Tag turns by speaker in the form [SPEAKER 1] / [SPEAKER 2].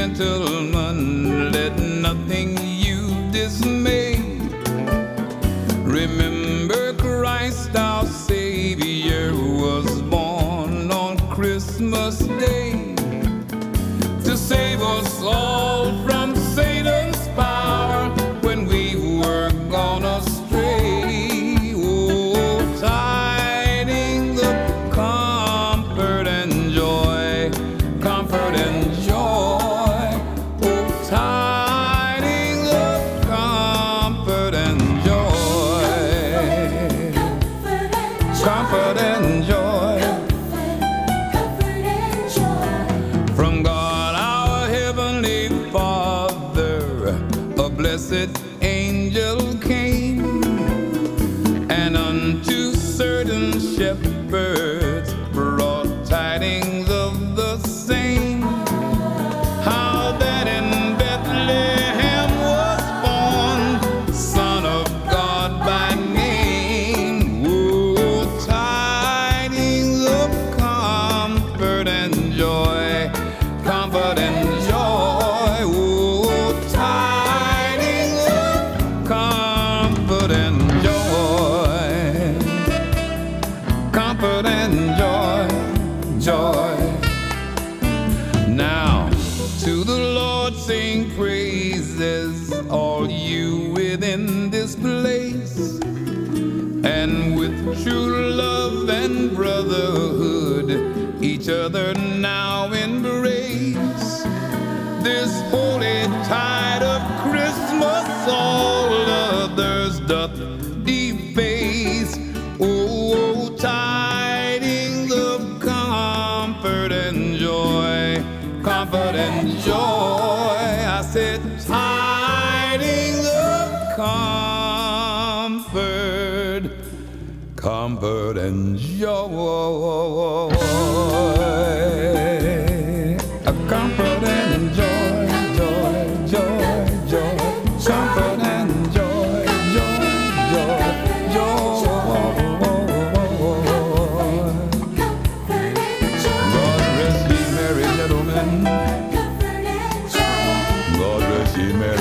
[SPEAKER 1] gentlemen, let nothing you dismay. Remember Christ our Savior was born on Christmas Day to save us all from Satan's power when we were gone astray. Oh, tidings of comfort and joy, comfort and joy. Oh, tidings of comfort and joy, comfort and joy. From God our Heavenly Father, a blessed angel came, and unto certain shepherds brought tidings of the same, how that in Bethlehem was born Son of God by name. Oh, tidings of comfort and joy, comfort and joy. Oh, tidings of comfort and joy, comfort and joy, joy. Now to the Lord sing praises, all you within this place, and with true love and brotherhood each other now embrace. This holy tide of Christmas all others doth deface. Oh, tidings of comfort and joy, comfort and joy. I said tidings of comfort, comfort and joy. Comfort and joy, joy, joy, joy. Comfort and joy, joy, joy, joy. God rest ye merry gentlemen. God rest ye merry